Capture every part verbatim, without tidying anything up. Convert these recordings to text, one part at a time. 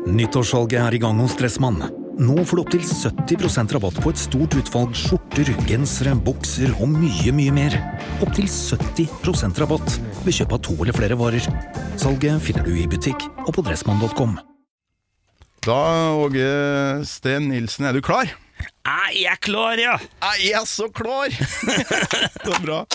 Nyttårssalget er i gang hos Dressmann. Nå får du opp til sytti prosent rabatt på et stort utvalg skjorter, gensere, bukser og mye, mye mer. Opp til sytti prosent rabatt ved kjøp av to eller flere varer. Salget finner du i butikk og på dressmann punktum com. Da, Åge Steen Nilsen, er du klar? Jeg er klar, ja. Jeg er så klar. Det er bra.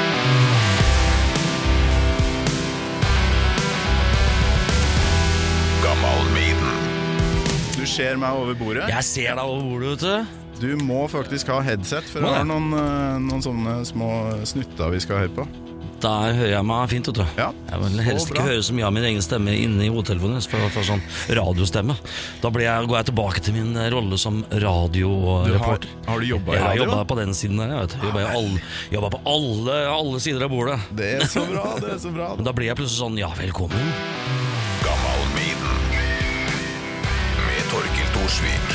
Gammal Maiden. Du ser meg over bordet. Jeg ser deg over bordet, vet du. Du må faktisk ha headset, for jeg har noen, noen sånne små snutter vi skal høre på. Da hører jeg meg fint, vet du. Ja, jeg vil helst ikke høre så mye av min egen stemme inne i hodetelefonen, for, for sånn radiostemme. Da blir jeg, går jeg tilbake til min rolle som radioreporter. Har, har du jobbet i radio? Jeg jobbet på den siden der, jeg vet du. Jobbet, alle, jobbet på alle, alle sider av bordet. Det er så bra, det er så bra. Men da blir jeg plutselig sånn, ja, velkommen. Gammal Maiden med Torkild Thorsvik.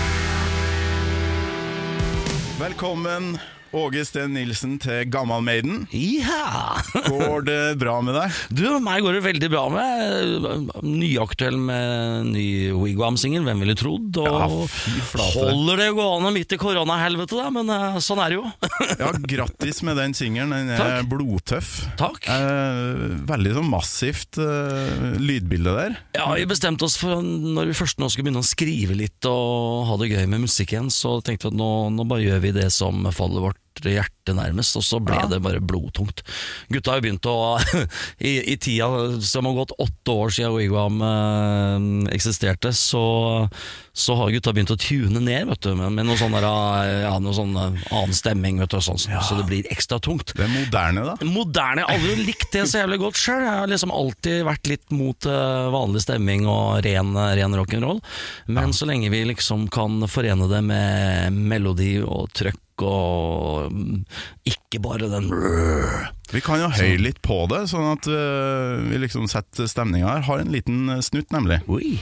Velkommen, Åge Steen Nilsen, til Gammal Maiden. Ja! Går det bra med deg? Du, meg går det veldig bra med. Nyaktuell med ny Wigwam-singel, hvem ville trodd? Og ja, fy flate. Holder det gående midt i koronahelvete da, men uh, sånn er det jo. Ja, grattis med den singelen, den er Takk. blodtøff. Takk. Eh, veldig sånn massivt uh, lydbilde der. Ja, vi bestemte oss for, når vi først nå skulle begynne å skrive litt og ha det gøy med musikk igjen, så tenkte vi at nå, nå bare gjør vi det som faller vårt hjerte nærmest, og så ble ja. det bare blodtungt. Gutta har jo begynt å i, i tida som har gått åtte år siden Wigwam eh, eksisterte, så, så har gutta begynt å tune ned, vet du, med, med noe sånn der, ja, noe sånn annen stemming, vet du, sånn, ja. så det blir ekstra tungt. Det er moderne da. Moderne, jeg har aldri likt det så jævlig godt selv. Jeg har liksom alltid vært litt mot uh, vanlig stemming og ren, ren rock'n'roll, men ja. så lenge vi liksom kan forene det med melodi og trøkk og ikke bare den. Vi kan jo høye litt på det, sånn at uh, vi liksom setter stemningen her. Har en liten snutt nemlig. Oi.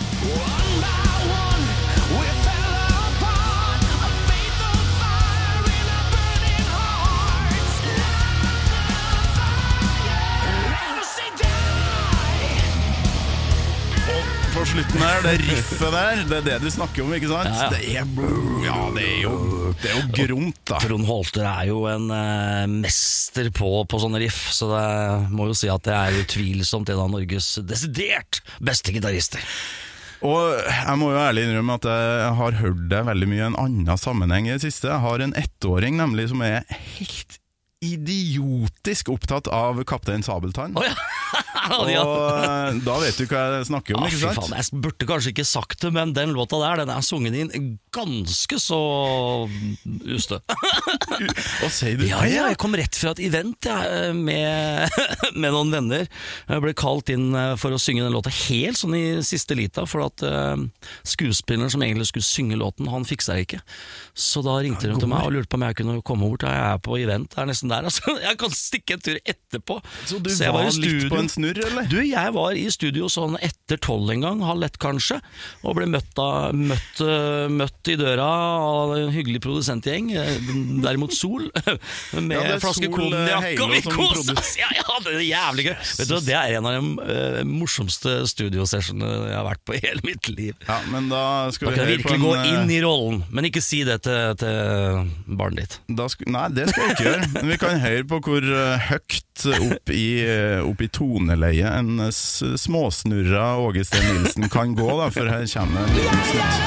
På slutten her, det riffet der, det er det du snakker om, ikke sant? Ja, ja. Det er, ja, det er jo, det er jo gromt da. Trond Holter er jo en uh, mester på, på sånne riff, så det må jo si at det er utvilsomt en av Norges desidert beste gitarister. Og jeg må jo ærlig innrømme at jeg har hørt det veldig mye i en annen sammenheng i det siste. Jeg har en ettåring nemlig som er helt idiotisk opptatt av Kaptein Sabeltann. Oh, ja. Og da vet du hva jeg snakker om, ja, ikke sant? Faen, jeg burde kanskje ikke sagt det, men den låta der, den er sunget inn ganske så ustø. Hva sier du? Ja, ja, jeg kom rett fra et event ja, med, med noen venner. Jeg ble kalt inn for å synge den låta helt sånn i siste lita, for at uh, skuespilleren som egentlig skulle synge låten, han fiksa det ikke. Så da ringte de til meg og lurte på om jeg kunne komme bort. Jeg er på event, det er nesten der, altså. Jeg kan stikke en tur etterpå. Så du så var, var litt på en snurr, eller? Du, jeg var i studio sånn etter tolv en gang, halv lett kanskje, og ble møtt, av, møtt, møtt i døra av en hyggelig produsentgjeng, derimot Sol, med ja, flaske konjakk og vi koset. Ja, ja, det er jævlig gøy. Vet du, det er en av de uh, morsomste studiosessionene jeg har vært på i hele mitt liv. Ja, men da skal da vi kan jeg virkelig en, gå inn i rollen, men ikke si det til, til barnet ditt. Da skal, nei, det skal jeg ikke gjøre. Men vi kan høre på hvor høyt opp i, opp i toneleie en småsnurra Åge Steen Nilsen kan gå, da, for her kommer en liten snutt.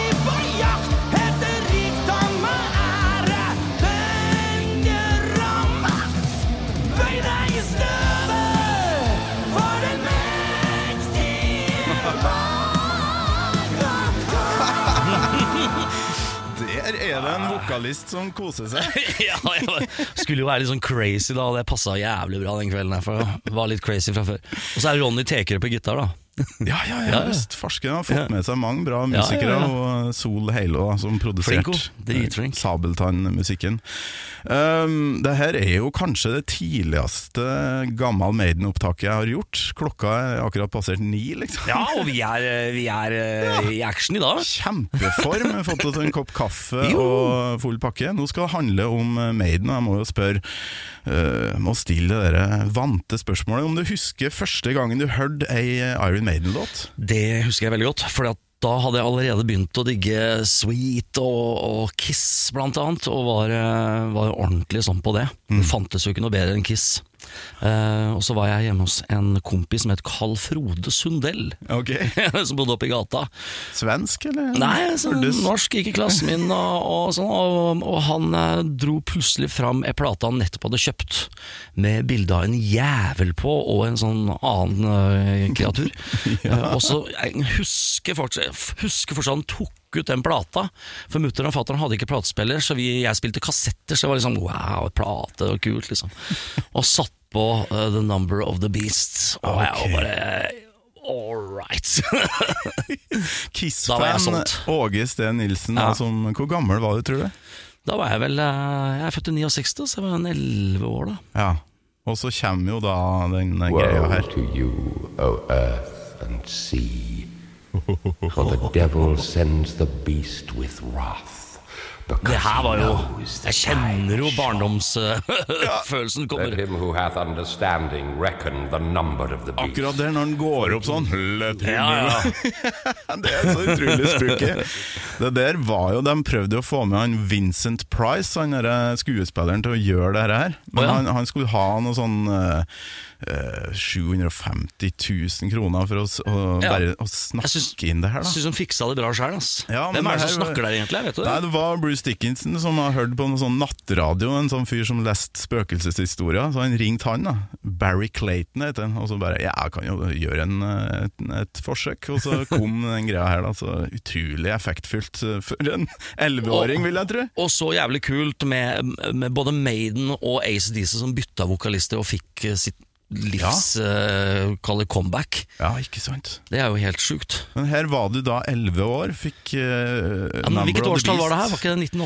Der er det en vokalist som koser seg. Ja, jeg skulle jo være litt sånn crazy da, og det passet jævlig bra den kvelden her, for jeg var litt crazy fra før. Og så er Ronny Tekerø på gitar da. Ja, ja, ja, visst. Farsken har fått med seg mange bra musikere, ja, ja, ja. Og Sol Heilo da, som produsert Sabeltann-musikken. Um, det her er jo kanskje det tidligste Gammal Maiden-opptaket jeg har gjort. Klokka er akkurat passert ni, liksom. Ja, og vi er, vi er ja. i action i dag. Kjempeform. Vi har fått oss en kopp kaffe og full pakke. Nå skal det handle om Maiden, og jeg må jo spørre uh, må stille dere vante spørsmålet. Om du husker første gangen du hørte ei Iron Maiden-låt? Det husker jeg veldig godt, for da hadde jeg allerede begynt å digge Sweet og, og Kiss blant annet, og var, var ordentlig sånn på det. Det fantes jo ikke noe bedre enn Kiss. Uh, og så var jeg hjemme hos en kompis som het Carl Frode Sundell, okay. som bodde oppe i gata. Svensk, eller? Nei, sånn, norsk, ikke klassen min og, og, sånn, og, og han uh, dro plutselig fram en plate han nettopp hadde kjøpt, med bilde av en jævel på og en sånn annen uh, kreatur. ja. uh, og så jeg husker fortsatt, husker fortsatt han tok ut den plata, for mutter og fatteren hadde ikke platespiller, så vi, jeg spilte kassetter, så det var liksom wow, plate og kult liksom. Og satt på uh, The Number of the Beast, og okay. jeg bare alright. Kiss-fan Åge Steen Nilsen, ja. som, hvor gammel var du, tror du? Da var jeg vel, uh, jeg er født i niogseksti, så jeg var en elleve år da. Ja, og så kommer jo da den greia her. Woe to you, O earth and sea. For the devil sends the beast with wrath. Det her var jo, jeg kjenner jo barndomsfølelsen kommer. Let him who hath understanding reckon the number of the beast. Akkurat der når han går opp sånn. Ja, ja. Det er så utrolig spooky. Det der var jo, de prøvde å få med han Vincent Price, han der skuespilleren, til å gjøre det her. Men oh, ja. han, han skulle ha noe sånn uh, uh, sju hundre og femti tusen kroner for å, å, ja. bare, å snakke synes, inn det her da. Jeg synes hun fiksa det bra selv, ass. Ja, hvem er det som snakker der egentlig, vet du det? Nei, det var Bruce Dickinson som har hørt på noen sånn nattradio, en sånn fyr som leste spøkelseshistorier, så han ringte han da, Barry Clayton heter han, og så bare, ja, jeg kan jo gjøre en, et, et forsøk, og så kom den greia her da, så utrolig effektfullt for en elleveåring, vil jeg tro. Og så jævlig kult med, med både Maiden og A C D C som bytta vokalister og fikk sitt livs ja. uh, kaller comeback. Ja, ikke sant. Det er jo helt sjukt. Men her var du da elleve år, fikk uh, ja, men hvilket årstall var det her? Var ikke det nitten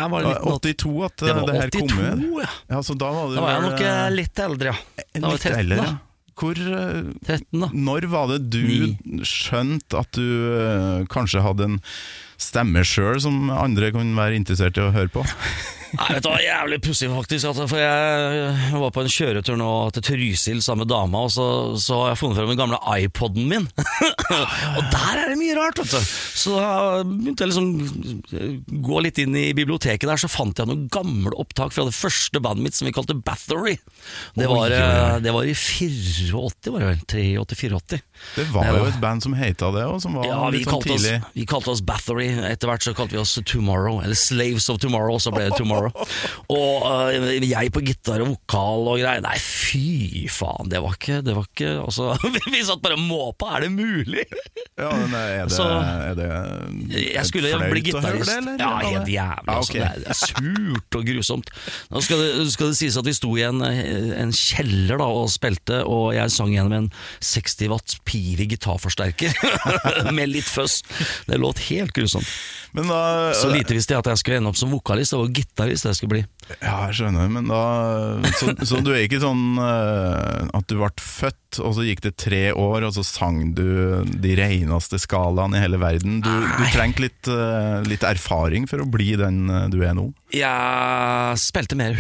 åttito at det, det, det her kom med? Ja. Ja, så da var, da var jeg nok uh, litt eldre, ja. Da var jeg tretten eldre, da. Ja. Hvor, uh, tretten da. Når var det du Ni. skjønte at du uh, kanskje hadde en stemme selv som andre kunne være interessert i å høre på? Nei, vet du, det var jævlig pussig faktisk, for jeg var på en kjøretur nå til Trysil sammen med dama, og så, så har jeg funnet frem den gamle iPodden min. Og der er det mye rart, vet du. Så da begynte jeg liksom gå litt inn i biblioteket der, så fant jeg noen gamle opptak fra det første bandet mitt som vi kalte Bathory. Det var, Oi, det var i åttiofire, var det vel? åttitre åttiåtte. Det var jo et band som heita det, og som var ja, litt sånn tidlig. Oss, vi kalte oss Bathory, etter hvert så kalte vi oss Tomorrow, eller Slaves of Tomorrow, så ble det Tomorrow. Og uh, jeg på gitar og vokal og greier. Nei, fy faen, det var ikke, det var ikke altså, vi satt bare og måpa, er det mulig? Ja, men er det, så, er det jeg skulle bli gitarist. Det, ja, helt jævlig ah, okay. altså, det er surt og grusomt. Nå skal det, skal det sies at vi sto i en, en kjeller da, og spilte, og jeg sang gjennom en seksti watt Pivi gitarforsterker med litt føss. Det låt helt grusomt. Men da, så lite visste jeg at jeg skulle ende opp som vokalist og gitarist jeg skulle bli. Ja, jeg skjønner, men da så, så du er ikke sånn uh, at du ble født og så gikk det tre år og så sang du de reneste skalaene i hele verden. Du, du trengte litt, uh, litt erfaring for å bli den uh, du er nå. Jeg spilte mer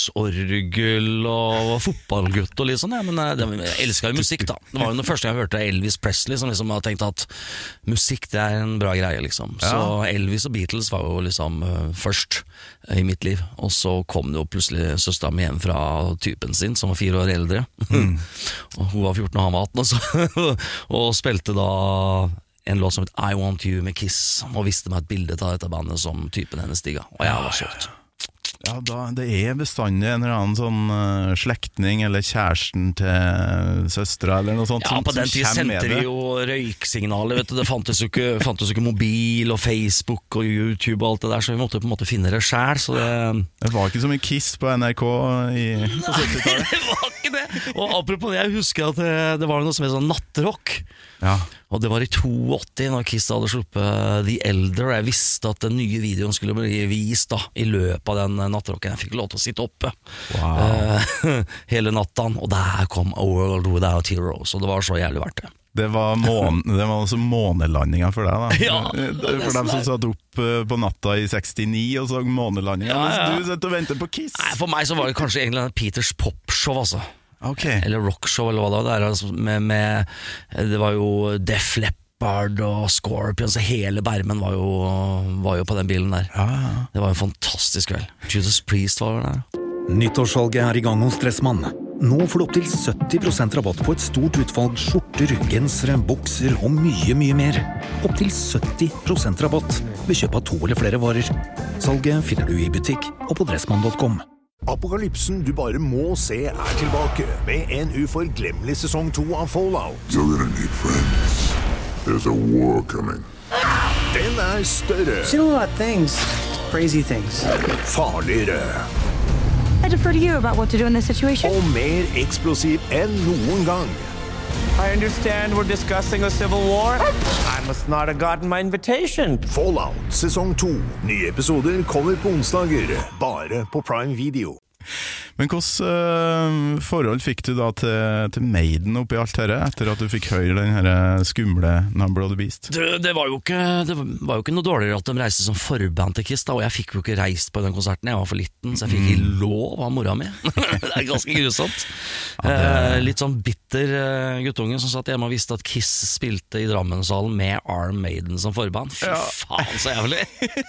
husorgel og fotballgutt og litt sånn, ja, men uh, jeg elsket jo musikk da. Det var jo den første jeg hørte Elvis Presley som liksom hadde tenkt at musikk det er en bra greie liksom. Så ja. Elvis og Beatles var jo liksom uh, først uh, i mitt liv, og så kom det jo plutselig søsteren min hjem fra typen sin som var fire år eldre. Mm. Og hun var fjorten og han var atten, og, så, og spilte da en låt som het I Want You med Kiss, og viste meg et bilde av dette bandet som typen hennes digga, og jeg var solgt. Ja, da, det er bestandig en eller annen sånn uh, slektning eller kjæresten til søstra eller noe sånt. Ja, som, på den tid sendte vi jo røyksignaler, vet du. Det fantes jo ikke, fantes jo ikke mobil og Facebook og YouTube og alt det der, så vi måtte på en måte finne det selv, så det... Det var ikke så mye Kiss på N R K i, på syttitallet. Nei, det var ikke det! Og apropos det, jeg husker at det, det var noe som het sånn nattrock. Ja. Og det var i åttito når Kiss hadde sluppet The Elder, og jeg visste at den nye videoen skulle bli vist da, i løpet av den nattrocken. Jeg fikk lov til å sitte oppe wow. uh, hele natten, og der kom A World Without Heroes, og det var så jævlig verdt det. Det var, måne, det var også månelandinga for deg da. Ja, for dem som satt opp på natta i sekstini og så månelandinga, ja, ja. Mens du sitter og venter på Kiss. Nei, for meg så var det kanskje egentlig Peters popshow altså. okay. Eller rockshow, eller hva det var. Det, med, med, det var jo Def Leppard og Scorpions, hele bermen var jo, var jo på den bilen der. Ja, ja. Det var en fantastisk kveld. Judas Priest var der. Nyttårssalget er i gang hos Dressmann. Nå får du opp til sytti prosent rabatt på et stort utvalg skjorter, gensere, bukser og mye, mye mer. Opp til sytti prosent rabatt ved kjøp av to eller flere varer. Salget finner du i butikk og på dressmann punktum com. Apokalypsen du bare må se er tilbake med en uforglemmelig sesong to av Fallout. You're gonna need friends. There's a war coming. Den er større. She's doing a lot of things. Crazy things. Farligere. I defer to you about what to do in this situation. Og mer eksplosiv enn noen gang. I understand we're discussing a civil war. I must not have gotten my invitation. Fallout, sesong to. Nye episoder kommer på onsdager, bare på Prime Video. Men hvordan uh, forhold fikk du da til, til Maiden oppi alt dette, etter at du fikk høre den her skumle Number of the Beast? Det, det, var jo ikke, det var jo ikke noe dårligere at de reiste som forband til Kiss da, og jeg fikk jo ikke reist på den konserten, jeg var for liten, så jeg fikk ikke lov av mora mi. Det er ganske grusomt. Ja, det... eh, litt sånn bitter uh, guttunge som satt hjemme og visste at Kiss spilte i Drammenshallen med Iron Maiden som forband. Fy ja. faen, så jævlig!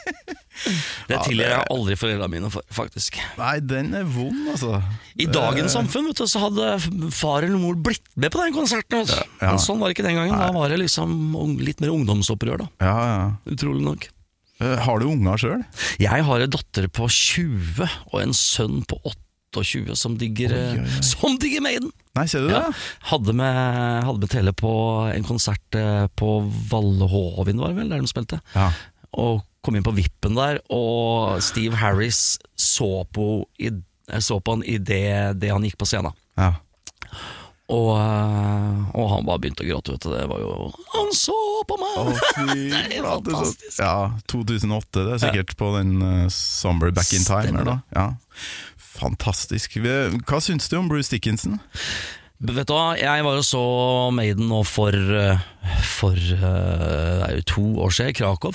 Det tilgir jeg aldri foreldrene mine for, faktisk. Nei, den er vond, altså. I dagens samfunn, vet du, så hadde far eller mor blitt med på den konserten. Ja, ja. Men sånn var det ikke den gangen. Nei. Da var det liksom litt mer ungdomsopprør da. Ja, ja. Utrolig nok. uh, Har du unger selv? Jeg har en datter på tjue og en sønn på tjueåtte som digger, oi, oi, oi. Som digger Maiden. Nei, ser du det? Ja, hadde med, hadde med tele på en konsert på Vallehovin, var det vel, der de spilte. Ja. Og kom inn på vippen der, og Steve Harris så på, i, så på han i det, det han gikk på scenen. Ja. Og, og han bare begynte å gråte, vet du. Det var jo, han så på meg! Å, fy, det er fantastisk. Ja, to tusen og åtte, det er sikkert ja. På den uh, Somber Back in Time. Eller, ja. Fantastisk. Hva syns du om Bruce Dickinson? Vet du hva, jeg var jo så Maiden nå for, for uh, det er jo to år siden i Krakow.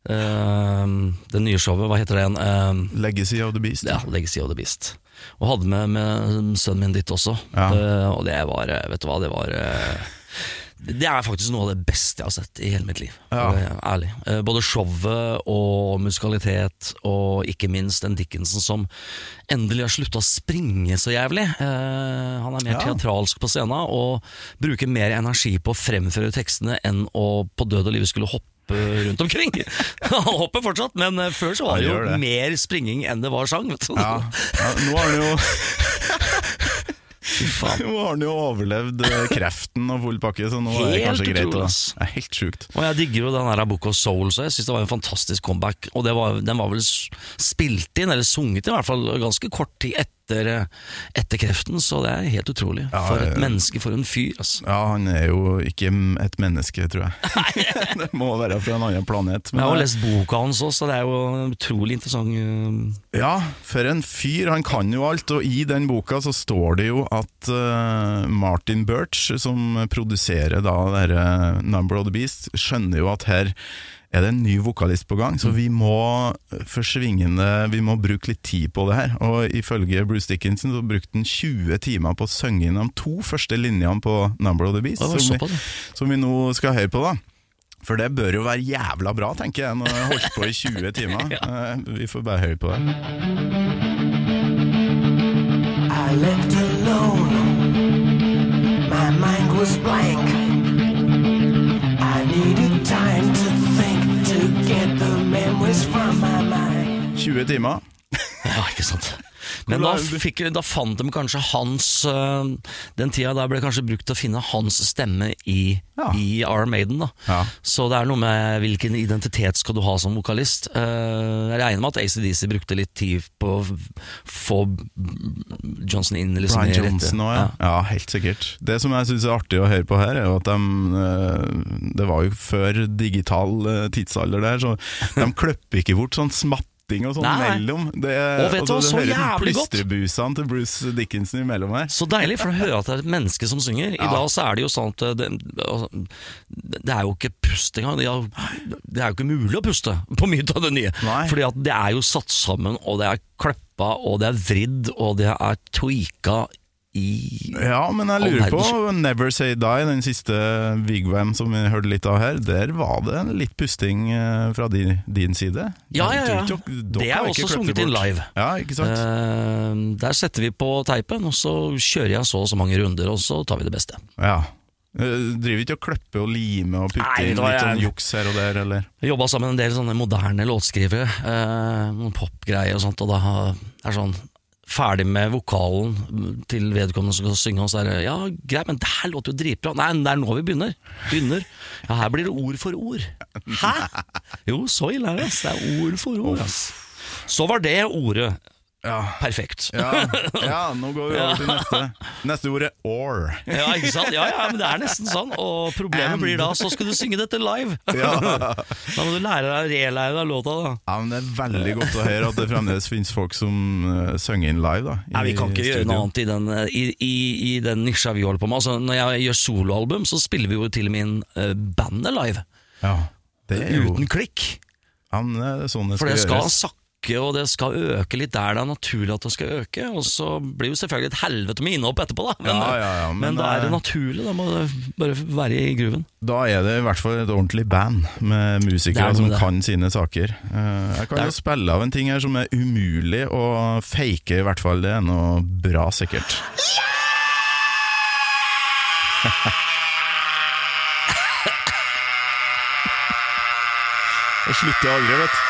Uh, det nye showet, hva heter det igjen? Uh, Legacy of the Beast. Ja, Legacy of the Beast. Og hadde med, med sønnen min ditt også. Ja. uh, Og det var, vet du hva, det var uh, det er faktisk noe av det beste jeg har sett i hele mitt liv. Ja. uh, Ærlig. uh, Både showet og musikalitet, og ikke minst den Dickinson som endelig har sluttet å springe så jævlig. uh, Han er mer ja. teatralsk på scenen og bruker mer energi på å fremføre tekstene enn å på død og liv skulle hoppe rundt omkring. Han hopper fortsatt, men før så var det jo det. Mer springing enn det var sang, vet du. Ja. Ja, nå har han jo Nå har han jo overlevd kreften og full pakke, så nå helt er det kanskje greit. Det er helt sjukt. Og jeg digger jo den her Book of Soul, så jeg synes det var en fantastisk comeback. Og det var, den var vel spilt inn, eller sunget i hvert fall ganske kort tid etter etter kreften, så det er helt utrolig. Ja, for et menneske, for en fyr altså. Ja, han er jo ikke et menneske, tror jeg. Det må være fra en annen planet. Men jeg har lest boka hans også, så det er jo en utrolig interessant. Ja, for en fyr, han kan jo alt. Og i den boka så står det jo at uh, Martin Birch, som produserer da dere Number of the Beast, skjønner jo at her er det en ny vokalist på gang, så vi må forsvingende, vi må bruke litt tid på det her. Og ifølge Bruce Dickinson så brukte han tjue timer på å synge inn de to første linjene på Number of the Beast, som vi, som vi nå skal høre på da. For det bør jo være jævla bra, tenker jeg, når jeg har holdt på i tjue timer. Ja. Vi får bare høre på det. I left alone. My mind was blank. I needed time to think to get the memories from my mind. tjue timer. Ja, ikke sant. Men da, fikk, da fant de kanskje hans uh, den tida der ble kanskje brukt til å finne hans stemme i, ja. i Iron Maiden da. Ja. Så det er noe med hvilken identitet skal du ha som vokalist. uh, Jeg regner med at A C D C brukte litt tid på å få Johnson inn liksom, Brian Johnson også, ja. Ja. Ja, helt sikkert. Det som jeg synes er artig å høre på her er jo at de, uh, det var jo før digital uh, tidsalder der, så de kløpper ikke bort sånn smatt og sånn Nei. mellom det, og vet du, og så jævlig godt plystrebusene til Bruce Dickinson imellom her. Så deilig, for å høre at det er et menneske som synger. I ja. dag så er det jo sånn at det, det er jo ikke pust engang. Det er, det er jo ikke mulig å puste på mye av det nye. Nei. Fordi at det er jo satt sammen, og det er kløppa, og det er vridd, og det er tweaka i Ja, men jeg lurer på Never Say Die, den siste Wigwam som vi hørte litt av her. Der var det litt pusting fra din, din side. Ja, ja, ja. Dere, dere det er også sunget inn live. Ja, ikke sant? Uh, Der setter vi på teipen, og så kjører jeg så og så mange runder, og så tar vi det beste. Ja. Driver ikke å kløppe og lime og putte Nei, inn litt sånn juks her og der, eller? Jeg jobbet sammen med en del sånne moderne låtskrivere, uh, noen popgreier og sånt, og da er sånn ferdig med vokalen til vedkommende som skal synge, og så er det, ja, greit, men det her låter jo dritbra. Nei, det er nå vi begynner. Begynner. Ja, her blir det ord for ord. Hæ? Jo, så ille er det. Det er ord for ord. Så var det ordet. Ja. Perfekt. Ja, ja, nå går vi over til neste. Neste ordet, or. Ja, ikke sant? Ja, ja, men det er nesten sånn. Og problemet And. blir da, så skal du synge dette live. Ja. Da må du lære deg, relære deg låta da. Ja, men det er veldig godt å høre at det fremdeles finnes folk som uh, synger inn live da. Ja, vi kan ikke gjøre noe annet i den, i, i, i den nisja vi holder på med. Altså, når jeg gjør soloalbum, så spiller vi jo til og med inn uh, bandet live. Ja, det er jo... Uten klikk. Ja, men det er sånn det skal gjøres. For det skal sakke, og det skal øke litt der det er naturlig at det skal øke, og så blir jo selvfølgelig et helvete med innhopp etterpå da, men, ja, ja, ja, men, men da er det naturlig, da må det bare være i gruven. Da er det i hvert fall et ordentlig band med musikere som kan sine saker. Jeg kan jo spille av en ting her som er umulig å fake, i hvert fall det er noe bra sikkert. Jeg slutter aldri, vet du.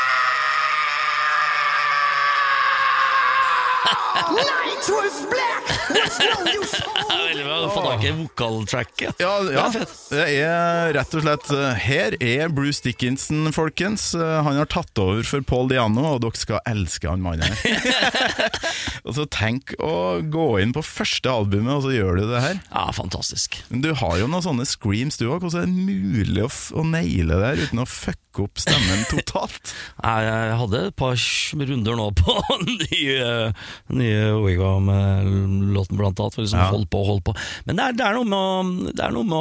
Night was black, was no use for Veldig bra, du får tak i vokaltracket. Ja, ja, det er rett og slett her er Bruce Dickinson, folkens. Han har tatt over for Paul Diano, og dere skal elske han mannen. Og så tenk å gå inn på første albumet, og så gjør du det her. Ja, fantastisk. Du har jo noen sånne screams du også. Hvordan er det mulig å, f- å naile det her uten å fucke opp stemmen totalt? Jeg hadde et par runder nå på nye, nye Wigwam-låten blant annet, for liksom ja. hold på, hold på. Men det er, det er noe med å, det er noe med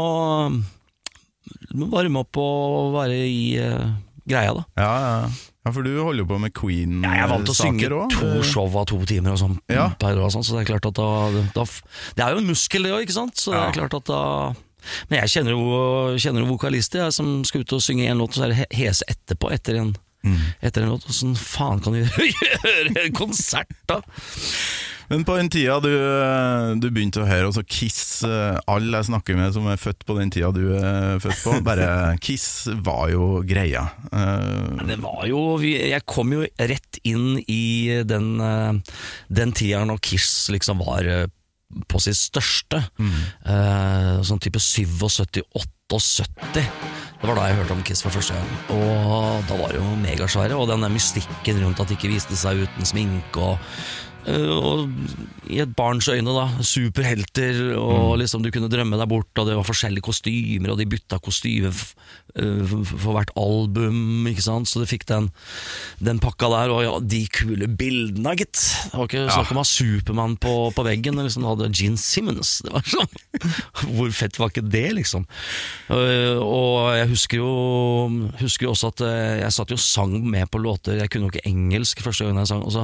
å varme opp og være i uh, greia da. Ja, ja. Ja, for du holder jo på med Queen-saker også. Ja, jeg er vant til å synge to show av to timer og sånn, ja. per år og sånn, så det er klart at da, da det er jo en muskel det også, ikke sant? Så det er ja. klart at da men jeg kjenner jo, kjenner jo vokalister jeg, som skal ut og synge en låt og så er det hese etterpå etter en, mm. etter en låt, og sånn faen kan du gjøre en konsert da? Men på den tida du, du begynte å høre også Kiss, alle jeg snakker med som er født på den tida du er født på, bare Kiss var jo greia. Uh, det var jo, jeg kom jo rett inn i den, den tida når Kiss liksom var på sitt største, mm. uh, sånn type syttisju, syttiåtte. Det var da jeg hørte om Kiss for første gang, og da var det jo megasvære, og den der mystikken rundt at de ikke viste seg uten sminke og Uh, og i et barns øyne da, superhelter og mm. liksom du kunne drømme deg bort, og det var forskjellige kostymer og de bytta kostymer f- uh, for hvert album, ikke sant, så du fikk den, den pakka der, og ja, de kule bildene, gitt det var ikke sånn at man Superman på, på veggen, og liksom hadde Gene Simmons, det var sånn hvor fett var ikke det liksom, uh, og jeg husker jo husker jo også at uh, jeg satt jo og sang med på låter, jeg kunne jo ikke engelsk første gang jeg sang, og så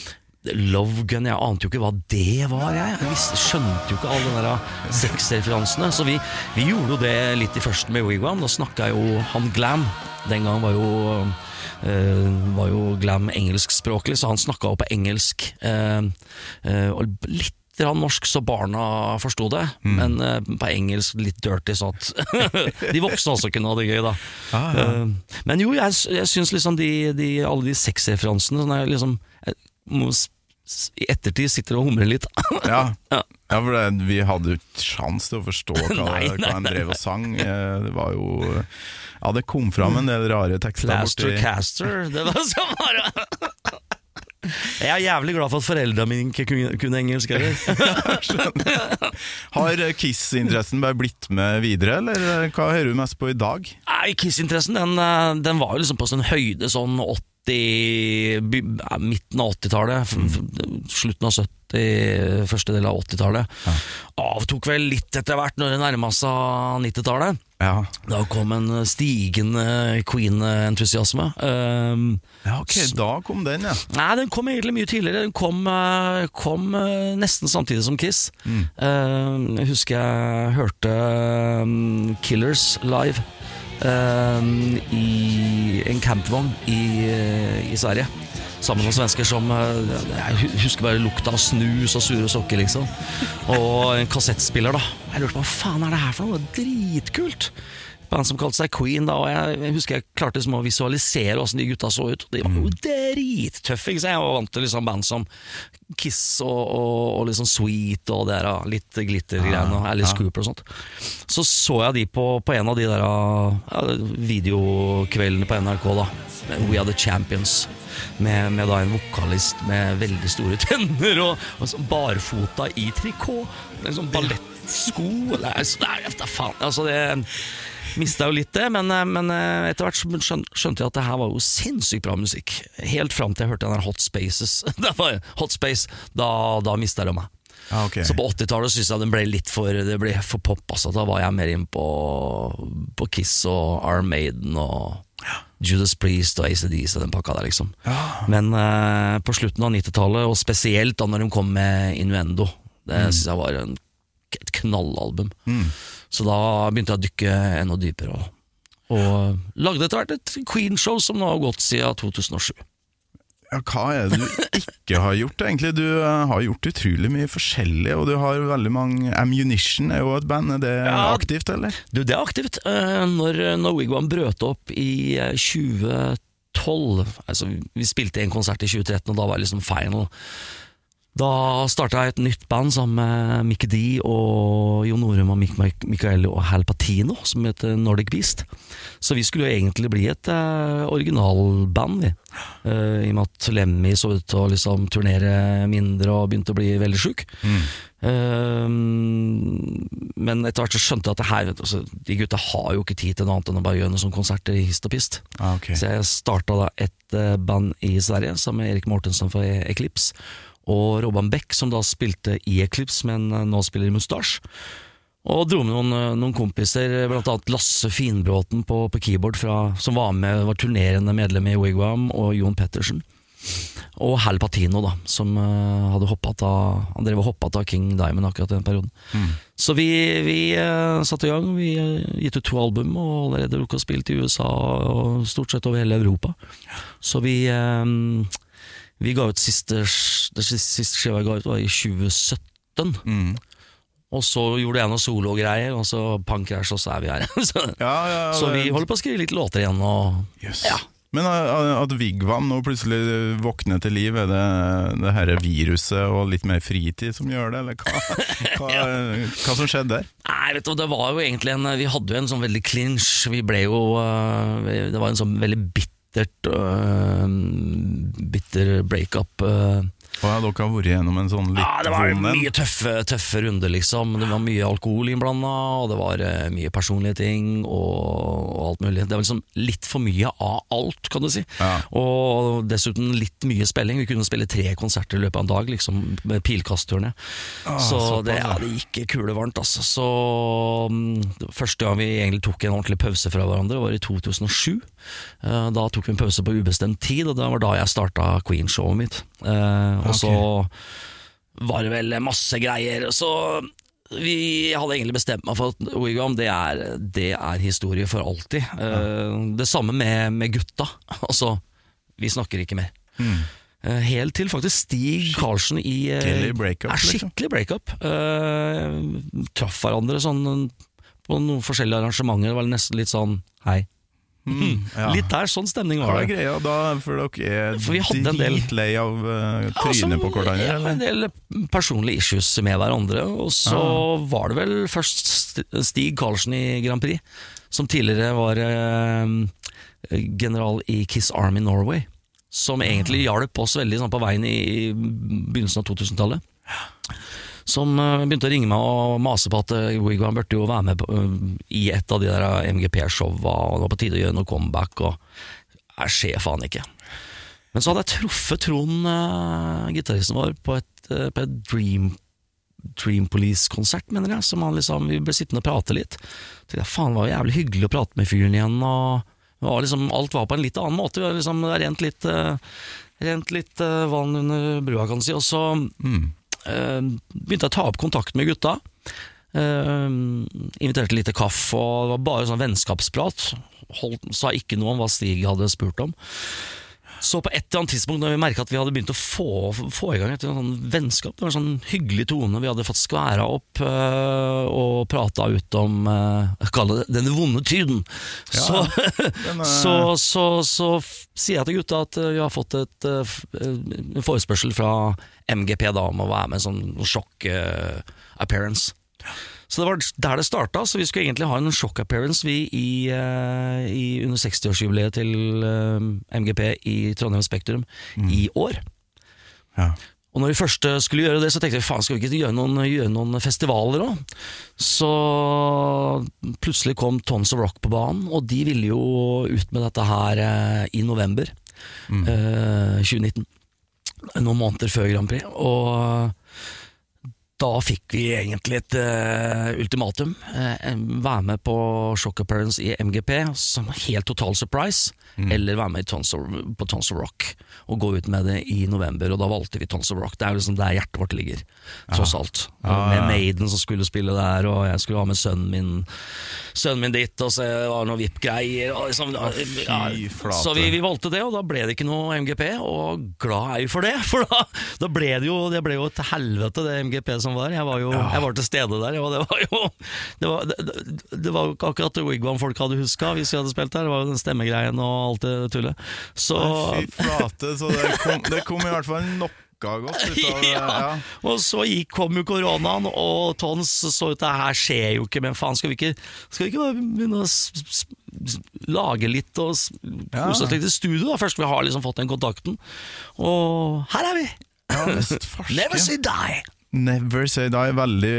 Love Gun, jeg ante jo ikke hva det var jeg, jeg visste, skjønte jo ikke alle de der sexreferansene, så vi, vi gjorde jo det litt i første med Wigwam, da snakket jo han Glam, den gang var jo uh, var jo Glam engelskspråklig, så han snakket jo på engelsk uh, uh, og litt norsk så barna forstod det, mm. men uh, på engelsk litt dirty så at de voksne også kunne ha det gøy da. Ah, ja. uh, men jo, jeg, jeg synes liksom de, de, alle de sexreferansene sånn er liksom jeg, må i ettertid sitter og humrer litt. ja. ja, ja, for det, vi hadde jo ikke sjans til å forstå hva, nei, nei, hva en drev og sang. Det var jo ja, det kom fram en del rare tekster Plaster Caster, det var så bare jeg er jævlig glad for at foreldrene mine ikke kunne, kunne engelsk Har Kiss-interessen bare blitt med videre, eller hva hører du mest på i dag? Nei, Kiss-interessen den, den var jo liksom på sånn høyde sånn åtti åtti, midten av åttitallet, mm. slutten av sytti, første del av åttitallet. Ja. Avtok vel litt etter hvert når det nærmet seg nittitallet. Ja. Da kom en stigende Queen-entusiasme. Um, ja, ok, så, da kom den, ja. Nei, den kom egentlig mye tidligere. Den kom, kom nesten samtidig som Kiss. Mm. Um, jeg husker jeg hørte um, Killers live um, i en campvogn i, i Sverige. Sammen med svensker som jeg husker bare lukta av snus og sure sokker liksom. Og en kassettspiller da. Jeg lurte på, hva faen er det her for noe? Det er dritkult. Band som kalte seg Queen da. Og jeg, jeg husker jeg klarte liksom å visualisere hvordan de gutta så ut. De var jo drittøffe, ikke sant? Jeg var vant til liksom band som Kiss og, og, og liksom Sweet og det der, litt glittergreiene og Alice ja. Cooper og sånt. Så så jeg de på, på en av de der ja, videokveldene på N R K da. We Are The Champions. Med, med da en vokalist med veldig store tenner og, og sånn barfota i trikot, en sånn ballettsko. Nei, nei, faen. Altså det mistet jeg jo litt det, men, men etter hvert skjønte jeg at det her var jo sinnssykt bra musikk. Helt frem til jeg hørte den der Hot Spaces. Det var Hot Space, da, da mistet jeg meg. Ah, okay. Så på åttitallet synes jeg den ble litt for, det ble for pop, altså. Da var jeg mer inn på, på Kiss og Iron Maiden og Judas Priest og A C D C og den pakka der liksom. Ja. Men eh, på slutten av nittitallet, og spesielt da når de kom med Innuendo, det mm. synes jeg var en, et knallalbum. Mm. Så da begynte jeg å dykke enda dypere og, og lagde etter hvert et Queen-show som nå har gått siden to tusen og sju. Ja, hva er det du ikke har gjort egentlig? Du uh, har gjort utrolig mye forskjellig, og du har veldig mange. Ammunition er jo et band, er det ja, aktivt, eller? Du, det er aktivt. Uh, når, når Wigwam brøt opp i uh, tjue tolv, altså vi spilte en konsert i tjue tretten, og da var det liksom final. Da startet jeg et nytt band sammen med Mikke D og Jon Norum og Mik Mikael og Hal Patino, som heter Nordic Beast. Så vi skulle jo egentlig bli et uh, originalband, vi. Uh, I og med at Lemmy så ut til å liksom turnere mindre og begynte å bli veldig syk. Mm. Uh, men etter hvert så skjønte jeg at det her, altså, de gutta har jo ikke tid til noe annet enn å bare gjøre noen sånne konserter i hist og pist. Ah, okay. Så jeg startet da et uh, band i Sverige sammen med Erik Mortensen fra Eclipse og Robban Beck, som da spilte i Eclipse, men nå spiller i Mustache. Og dro med noen, noen kompiser, blant annet Lasse Finbråten på, på keyboard, fra, som var med, var turnerende medlem i Wigwam, og Jon Pettersen. Og Hal Patino da, som uh, hadde hoppet av, han drev og hoppet av King Diamond akkurat i den perioden. Mm. Så vi, vi uh, satte i gang, vi uh, gitt ut to album, og allerede rukket å spille til U S A, og stort sett over hele Europa. Så vi... Uh, Vi ga ut siste, det siste skiva jeg ga ut var i tjue sytten. Mm. Og så gjorde jeg noen solo-greier, og så punk-crash, og så er vi her. så, ja, ja, ja, så vi holder på å skrive litt låter igjen. Og, yes. ja. Men at Wigwam nå plutselig våkner til liv, er det det her viruset og litt mer fritid som gjør det, eller hva, hva, ja. hva som skjedde der? Nei, vet du, det var jo egentlig en, vi hadde jo en sånn veldig clinch, vi ble jo, det var en sånn veldig bitter bittert uh, bitter breakup uh. Og ja, dere har vært gjennom en sånn litt ja, det var vonden. Mye tøffe, tøffe runder liksom. Det var mye alkohol innblandet, og det var uh, mye personlige ting og, og alt mulig. Det var liksom litt for mye av alt, kan du si. Ja. Og dessuten litt mye spilling. Vi kunne spille tre konserter i løpet av en dag liksom, med pilkastturene. ah, Så det, ja, det gikk kulevarmt altså. Så um, første gang vi egentlig tok en ordentlig pause fra hverandre var i to tusen og sju. uh, Da tok vi en pause på ubestemt tid, og det var da jeg startet Queen-showet mitt. uh, Og så var det vel masse greier. Så vi hadde egentlig bestemt meg for at Wigwam, det er, det er historie for alltid. Ja. Det samme med, med gutta. Altså, vi snakker ikke mer. Mm. Helt til faktisk Stig Karlsen i Skikkelig breakup, er skikkelig breakup. Uh, traff hverandre sånn på noen forskjellige arrangementer. Det var nesten litt sånn hei. Mm, ja. Litt der, sånn stemning var det. Hva er greia da, for dere er dritlei av uh, trynet ja, på hverandre? Ja, en del personlige issues med hverandre. Og så ah. var det vel først Stig Karlsen i Grand Prix, som tidligere var uh, general i Kiss Army Norway, som egentlig ah. hjalp oss veldig sånn, på veien i, i begynnelsen av to tusen-tallet. Som uh, begynte å ringe meg og mase på at uh, Wigwam burde jo være med på, uh, i et av de der M G P-showene, og det var på tide å gjøre noe comeback, og jeg skjer faen ikke. Men så hadde jeg truffet Trond, uh, gitaristen vår, på et, uh, på et Dream, Dream Police-konsert, mener jeg, som han liksom, vi ble sittende og prate litt. Så jeg, faen, det var jævlig hyggelig å prate med fyren igjen, og det var liksom, alt var på en litt annen måte. Vi var liksom rent litt, uh, rent litt uh, vann under brua, kan du si. Og så mm. uh, begynte jeg å ta opp kontakt med gutta. Uh, inviterte litt til kaffe, og det var bare sånn vennskapsprat. Holdt, sa ikke noe om hva Stig hadde spurt om. Så på et eller annet tidspunkt når vi merket at vi hadde begynt å få, få i gang et sånn vennskap, det var en sånn hyggelig tone, vi hadde fått skværa opp uh, og pratet ut om uh, jeg kaller det denne vonde tyden. Ja, så, denne... så, så, så sier jeg til gutta at uh, vi har fått et, uh, en forespørsel fra M G P da, om å være med en sånn sjokk uh, appearance. Så det var der det startet, så vi skulle egentlig ha en shock appearance vi i, uh, i under seksti-årsjubileet til uh, M G P i Trondheim Spektrum mm. i år. Ja. Og når vi først skulle gjøre det, så tenkte vi, faen, skal vi ikke gjøre noen, gjøre noen festivaler da? Så plutselig kom Tons of Rock på banen, og de ville jo ut med dette her uh, i november mm. uh, tjue nitten. Noen måneder før Grand Prix, og da fikk vi egentlig et uh, ultimatum. Uh, være med på Shock Appearance i M G P som helt total surprise, mm. eller være med i Tons of, på Tons of Rock og gå ut med det i november, og da valgte vi Tons of Rock. Det er jo liksom der hjertet vårt ligger, tross ja. alt. Ja, ja. Med Maiden som skulle spille der, og jeg skulle ha med sønnen min sønnen min dit, og så var det noen V I P-greier liksom, ja, så vi, vi valgte det, og da ble det ikke noe M G P, og glad er vi for det, for da, da ble det jo det ble jo til helvete det M G P som var. Jeg var jo ja. jeg var til stede der, og det var jo det var, det, det var jo akkurat Wigwam folk hadde husket hvis vi hadde spilt der. Det var jo den stemmegreien og alt det tullet. Så fy flate, så det kom, det kom i hvert fall nok godt ut av det, ja. ja. Og så gikk, kom jo koronaen, og Tons så ut, det her skjer jo ikke, men faen, skal vi ikke, skal vi ikke bare begynne å s s lage litt og kose oss litt i studio da, først vi har liksom fått den kontakten, og her er vi. Ja, Never Say Die. Never Say Die,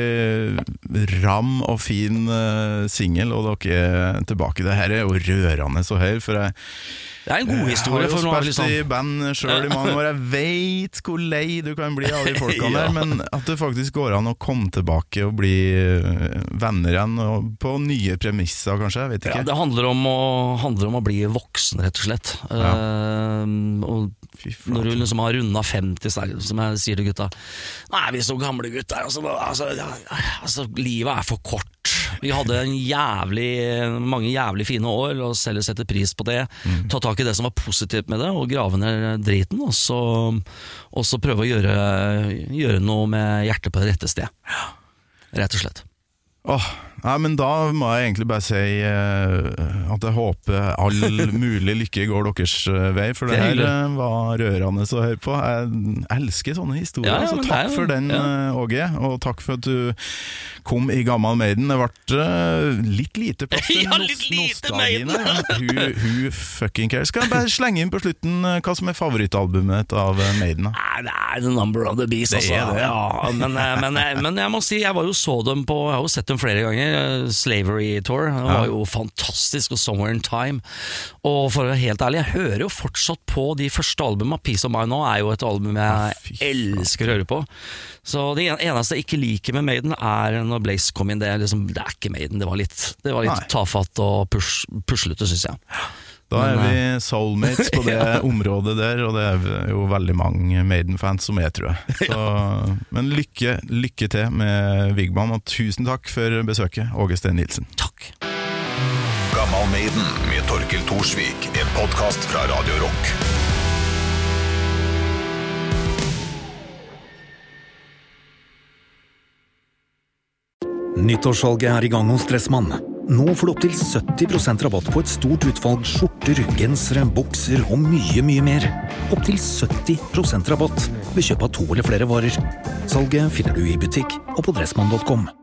veldig ram og fin uh, single, og dere er tilbake. Det her er jo rørende så her, for jeg det er en god historie. Jeg har jo spilt liksom i band selv i mange år. Jeg vet hvor lei du kan bli av de folkene der, men at det faktisk går an å komme tilbake og bli venner igjen, og på nye premisser kanskje, jeg vet ikke. Ja, det handler om, å, handler om å bli voksen, rett og slett. Ja. Uh, og når du liksom har rundet femti, som jeg sier til gutta, nei, vi er så gamle gutter, altså, altså, altså, livet er for kort. Vi hadde en jævlig, mange jævlig fine år, og selv setter pris på det, mm. ta tak i det som var positivt med det, og grave ned driten, og så, og så prøve å gjøre, gjøre noe med hjertet på det rette sted. Rett og slett. Åh, nei, men da må jeg egentlig bare si uh, at jeg håper all mulig lykke går deres uh, vei, for det, det her uh, var rørende å høre på. Jeg elsker sånne historier, ja, ja, så takk for den, ja. uh, Åge, og takk for at du kom i Gammal Maiden. Det ble uh, litt lite plass til ja, litt lite Maiden. Who, who fucking cares? Skal jeg bare slenge inn på slutten uh, hva som er favorittalbumet av uh, Maiden? Nei, det er The Number of the Beast, altså. Det det. Ja, men, uh, men, uh, men jeg må si, jeg var jo så dem på, jeg har jo sett dem flere ganger, Slavery Tour, det var jo fantastisk, og Somewhere in Time, og for å være helt ærlig, jeg hører jo fortsatt på de første albumene. Peace of Mind nå er jo et album jeg elsker å høre på, så det eneste jeg ikke liker med Maiden er når Blaze kom inn, det er, liksom, det er ikke Maiden, det var litt, det var litt tafatt og push, puslete, synes jeg. Da er vi soulmates på det området der, og det er jo veldig mange Maiden-fans som er, tror jeg. Så, men lykke, lykke til med Wigwam, og tusen takk for besøket, Åge Steen Nilsen. Takk. Gammal Maiden med Torkel Thorsvik, en podcast fra Radio Rock. Nyttårssalget er i gang hos Dressmann. Nå får du opp til sytti prosent rabatt på et stort utvalg skjorter, gensere, bukser og mye, mye mer. Opp til sytti prosent rabatt ved kjøp av to eller flere varer. Salget finner du i butikk og på dressmann punktum com.